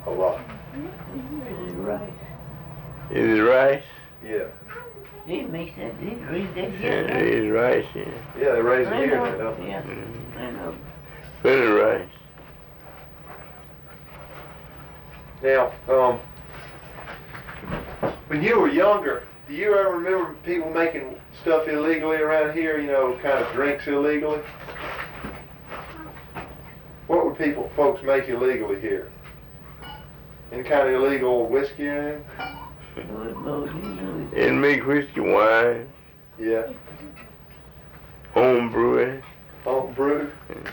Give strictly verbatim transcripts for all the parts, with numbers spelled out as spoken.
a lot. Is it rice? Is it rice? Yeah. They make that, they raise that Yeah, here. it is rice, yeah. Yeah, they raise it I here, know, they don't. yeah, Mm-hmm. I know. Plenty of rice. Now, um, when you were younger, do you ever remember people making stuff illegally around here, you know, kind of drinks illegally? What would people, folks make illegally here? Any kind of illegal whiskey or anything? Lord knows you knew it. And make whiskey, wine, Yeah. home brewing. Home brew?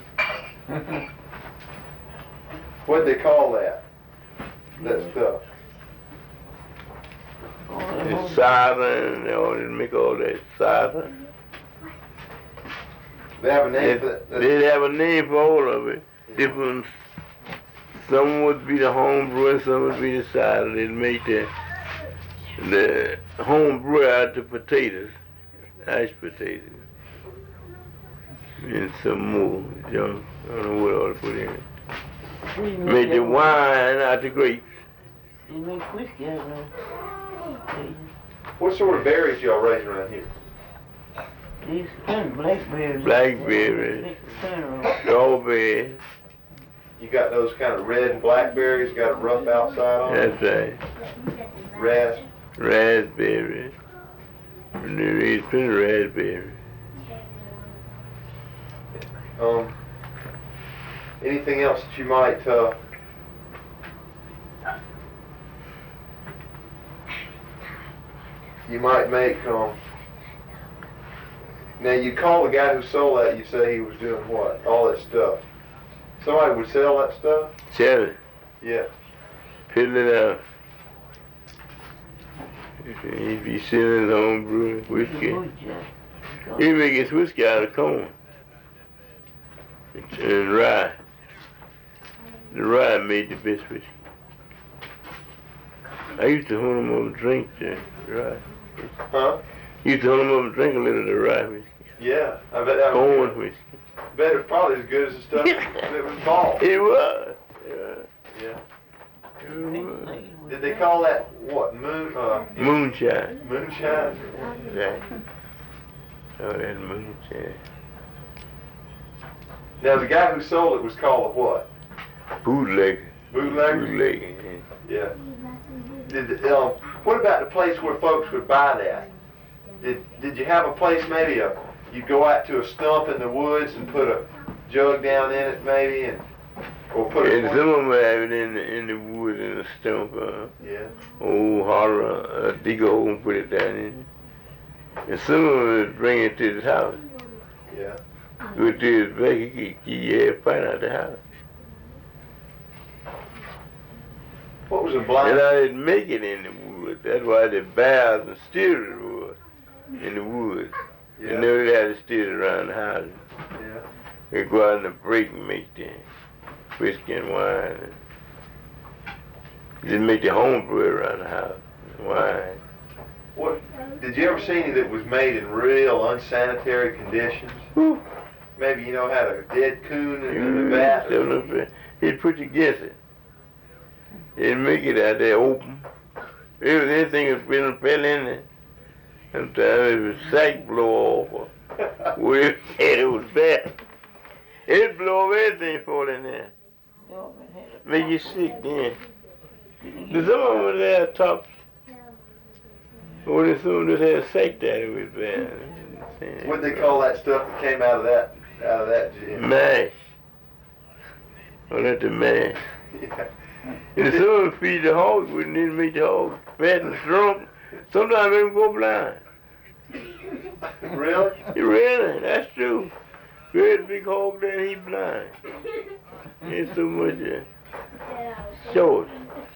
What'd they call that? That stuff? Oh, that It's whole- cider, and they always make all that cider. They have a name They, for that? that- they'd have a name for all of it. Yeah. Different. Some would be the home brew, and some would be the cider. They'd make the the home brew out of the potatoes, mashed potatoes, and some more. You know, I don't know what all to put in it. They make Make the that- wine out the grapes. They make whiskey out of that. What sort of berries y'all raise around here? These kind of blackberries. Blackberries. They- Strawberry. You got those kind of red and blackberries, got a rough outside on them? That's right. Ras- Raspberry. And there is plenty of raspberry. Um, anything else that you might, uh, you might make, um, now you call the guy who sold that, you say he was doing what? All that stuff. Somebody would sell that stuff? Sell it. Yeah. Fill it out. If you selling home brewing whiskey, he make his whiskey out of corn and rye. The rye made the best whiskey. I used to hunt them up and drink the rye. Huh? Used to hunt them up and drink a little of the rye whiskey. Yeah. I bet that was Corn good. whiskey. Bet it was probably as good as the stuff that was bought. It was. Yeah. Yeah. It was. Did they call that, what, moon, uh, Moonshine. moonshine? Right. Oh, that moonshine. Now, the guy who sold it was called a what? Bootlegger. Bootlegger? Bootlegger. Yeah. Did, um, what about the place where folks would buy that? Did Did you have a place, maybe a, you'd go out to a stump in the woods and put a jug down in it, maybe, and or put And a some of them have it in the in the wood in the stump. Uh, yeah. old holler, uh, dig a hole and put it down in it. And some of them would bring it to his house. Yeah. Go to his back, he could keep your ass find out the house. What was a And blind? I didn't make it in the wood. That's why the bears and steers were in the woods. Yeah. You know they had to steer around the house. Yeah. They go out in the break and make the whiskey and wine. And just make the home brew around the house. Wine. What? Did you ever see any that was made in real unsanitary conditions? Whew. Maybe you know had a dead coon in the vat. Mm, he'd put you against it. He'd make it out there open. If anything that been fell in there, sometimes it was sack blow off or whatever, it was bad. It'd blow off everything fall in there. Make you sick then. There's some of them that had tops. Or there's some that had sack that it was bad. What'd they call that stuff that came out of that out of that gin? Mash. Oh, that's the mash. Yeah. And some of them feed the hogs, we need to make the hogs fat and drunk. Sometimes they go blind. Really? Really, that's true. Great big hog there, he blind. Ain't so much. Uh,